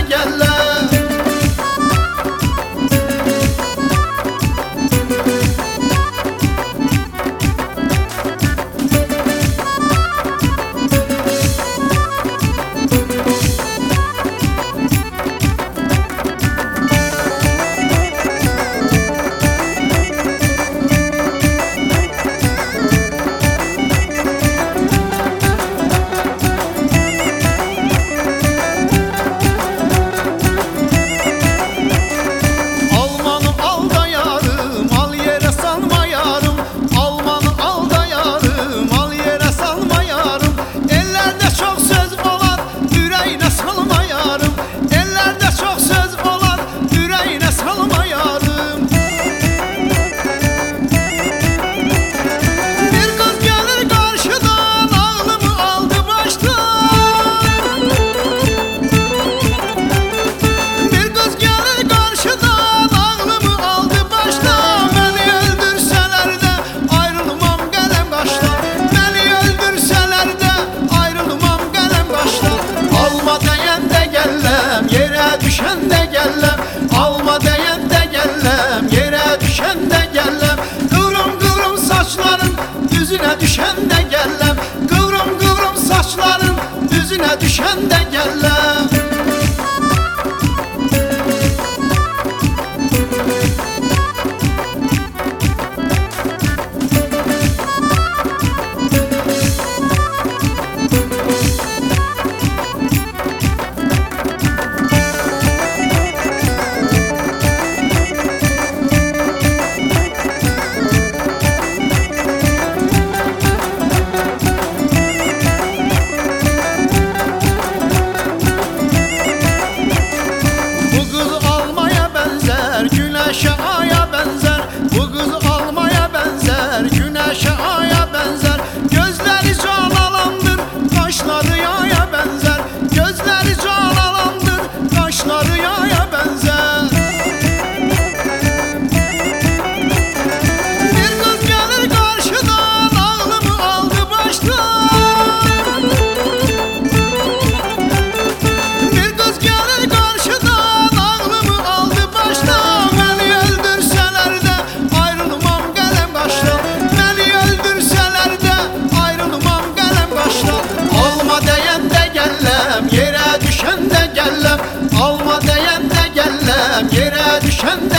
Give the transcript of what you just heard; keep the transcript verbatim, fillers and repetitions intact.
gəlləm. Düşəndə gəlləm, alma deyəndə gəlləm, yerə düşəndə gəlləm. Qıvrım qıvrım saçların düzünə düşəndə gəlləm, qıvrım qıvrım saçların düzünə düşəndə gəlləm. Güneşe aya benzer, bu kız almaya benzer. Güneşe aya benzer, gözleri can alandır, kaşları yaya benzer. Gözleri can alandır, kaşları yaya benzer. Bir kız gelir karşıdan, ağlımı aldı baştan. Bir kız gelir karşıdan, ağlımı aldı baştan. Yerə düşəndə gəlləm, alma deyəndə gəlləm, yerə düşəndə